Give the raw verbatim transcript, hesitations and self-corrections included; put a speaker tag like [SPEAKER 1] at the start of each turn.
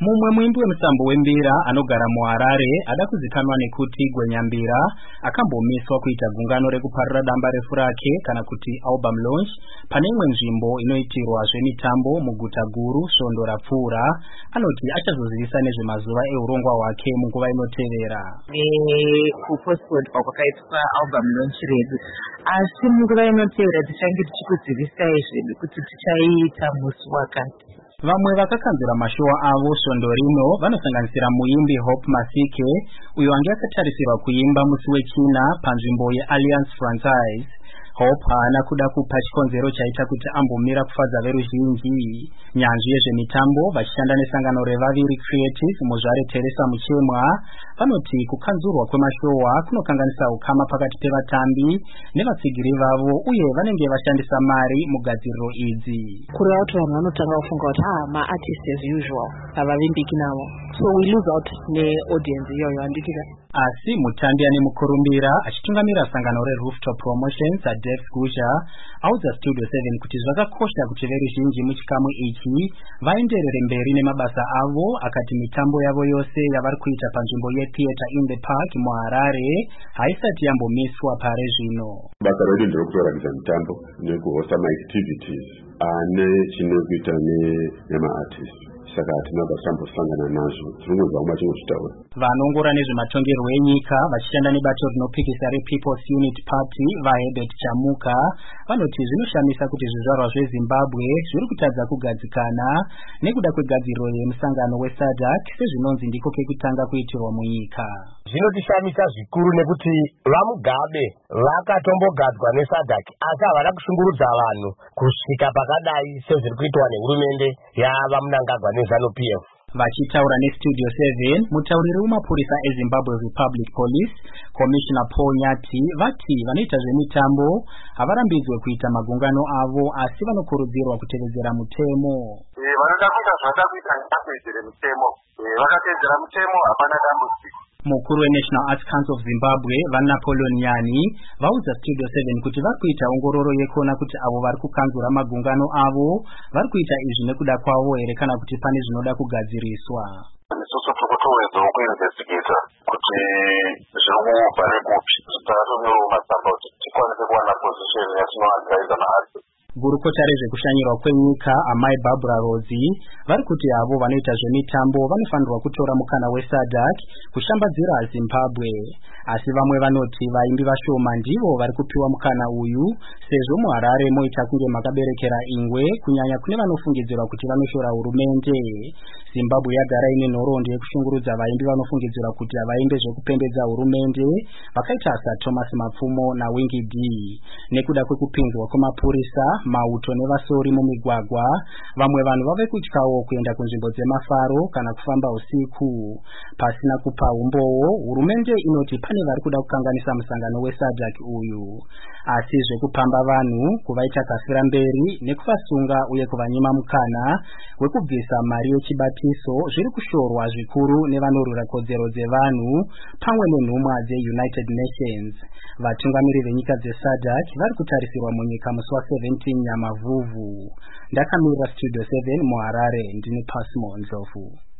[SPEAKER 1] Mumwe mwimbi w'emisambo w'embira anogara mu Harare adakuzikanwa nekuti Gwenyambira akambomiswa kuita gungano rekuparira damba refu rake kana kuti album launch pane imwe nzvimbo inoitirwa zvemitambo muguta guru Svondo rapfuura. Anoti achazozivisa nezvemazuva eurongwa hwake munguva inotevera.
[SPEAKER 2] Eh kupostpone kwakaitwa album launch redu, asi munguva inotevera tichange tichikuzivisai zvedu kuti tichaita musi wakati.
[SPEAKER 1] Vamwe vakakanzura mashowa avo Svondo rino vanosanganisira muimbi Hope Masike uyo ange akatarisirwa kuimba musi wechina panzvimbo yeAlliance Franchise. Hope haana kuda kupa chikonzero chaita kuti ambomira kufadza veruzhinji. Nyanzvi yezvemitambo vachishanda nesangano reVaviri Creative muzvare Teresa Muchemwa vanoti kukanzurwa kwemashowa kunokanganisa ukama pakati pevatambi nevatsigiri vavo uye vanenge vashandisa mari mugadziriro idzi.
[SPEAKER 3] Kureva kuti vanhu vanotanga kufunga kuti ah ma artists as usual havavimbiki navo, so we lose out neaudience iyoyo handikira.
[SPEAKER 1] Asi mutambi ane mukurumbira achitungamira sangano reRooftop Promotions Adex Gusha audza Studio seven kuti zvakakosha kuti veruzhinji muchikamu ichi vaenderere mberi nemabasa avo. Akati mitambo yavo yose yavari kuita panzvimbo yeTheatre in the Park muHarare haisati yambomiswa pare zvino.
[SPEAKER 4] Basa redu nderokutoratidza mitambo nekuhosta maactivities ane chinokuita nema-artists. Saka tinobasambosangana nazvo tinongonzwa umwe chingozvitaura.
[SPEAKER 1] Vanongora nezvematongerwo enyika vachishanda nebato rinopikisa rePeople's Unit Party vaHerbert Chamuka vanoti zvinoshamisa kuti zvizvarwa zveZimbabwe zviri kutadza kugadzikana nekuda kwegadziriro yemusangano weSADC sezvinonzi ndiko kekutanga kuitirwa munyika.
[SPEAKER 5] Zvinotishamisa zvikuru nekuti vaMugabe vakatombogadzwa neSADC asi havana kushungurudza vanhu kusvika pakadai sezviri kuitwa nehurumende yavaMnangagwa neZANU-P F.
[SPEAKER 1] Vachitaura neStudio seven, mutauriri wemapurisa eZimbabwe Republic Police, Commissioner Paul Nyati vati vanoita zvemitambo havarambidzwe kuita magungano avo asi vanokurudzirwa kutevedzera mutemo.
[SPEAKER 6] Eh vanoda kuita zvavanoda kuita ngavatevedzere mutemo. Eh vakatevedzera mutemo hapana dambudziko.
[SPEAKER 1] Mukuru weNational Arts Council of Zimbabwe vaNapoleon Nyani vaudza Studio seven kuti vari kuita ongororo yekuona kuti avo vari kukanzura magungano avo vari kuita izvi nekuda kwavo here kana kuti pane zvinoda kugadziriswa.
[SPEAKER 6] Isusu tikutowedza kuinvestigata kuti zviri kubva nekupi titatonyora matsamba kuti tikwanise kuwana position yatinoadvaisa naarti.
[SPEAKER 1] Gurukota rezvekushanyirwa kwenyika Amai Barbara Rozi vari kuti avo vanoita zvemitambo vanofanirwa kutora mukana weSADC kushambadzira Zimbabwe. Asi vamwe vanoti vaimbi vashoma ndivo vari kupiwa mukana uyu sezvo muHarare moita kunge makaberekera ingwe kunyanya kune vanofungidzirwa kuti vanoshora hurumende. Zimbabwe yagara ine nhoroondo yekushungurudza vaimbi vanofungidzirwa kuti havaimbe zvekupembedza hurumende vakaita saThomas Mapfumo naWingy D. Nekuda kwekupinzwa kwemapurisa, mauto nevasori mumigwagwa, vamwe vanhu vave kutyawo kuenda kunzvimbo dzemafaro kana kufamba usiku. Pasina kupa umbowo, hurumende inoti pane vari kuda kukanganisa musangano weSADC uyu. Asi zvekupamba vanhu, kuvaita kafira mberi nekuvasunga uye kuvanyima mukana wekubvisa mari yechibatiso zviri kushorwa zvikuru nevanorwira kodzero dzevanhu pamwe nenhumwa dzeUnited Nations. Vatungamiri venyika dzeSADC vari kutarisirwa munyika musi wa17 Nyamavhuvhu. Ndakamirira Studio seven muHarare ndini Pasmo Ndlovu.